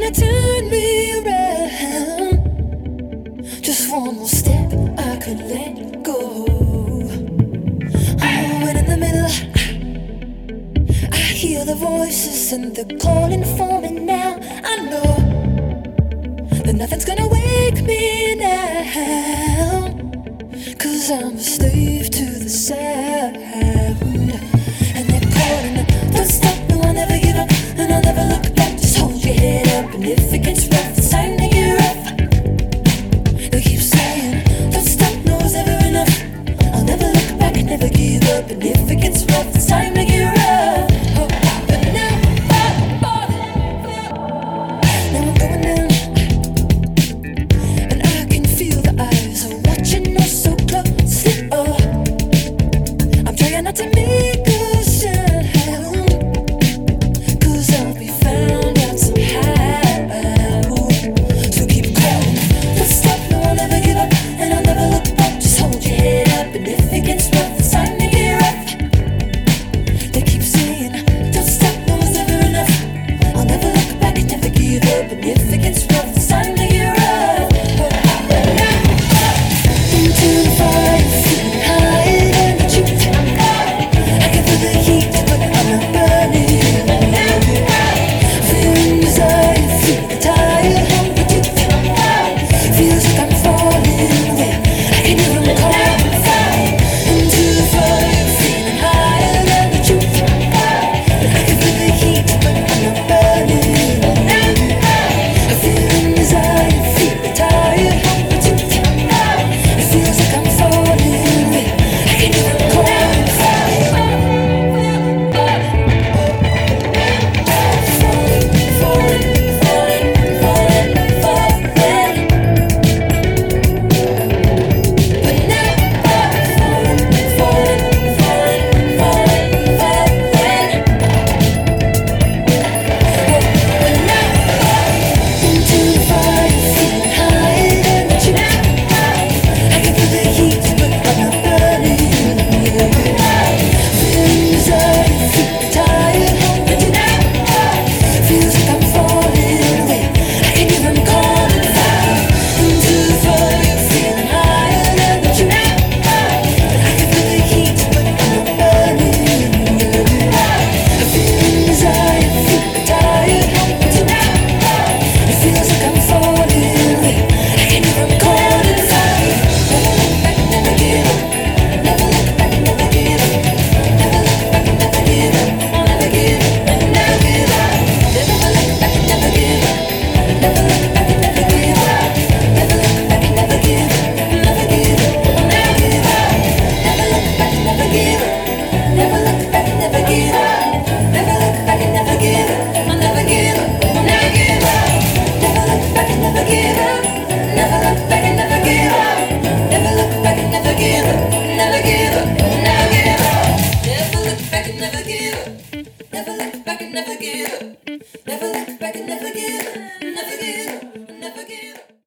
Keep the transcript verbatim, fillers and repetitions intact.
to turn me around. Just one more step, I could let go. Oh, and in the middle, I hear the voices and they're calling for me now. I know that nothing's gonna wake me now, 'cause I'm a slave to the sound.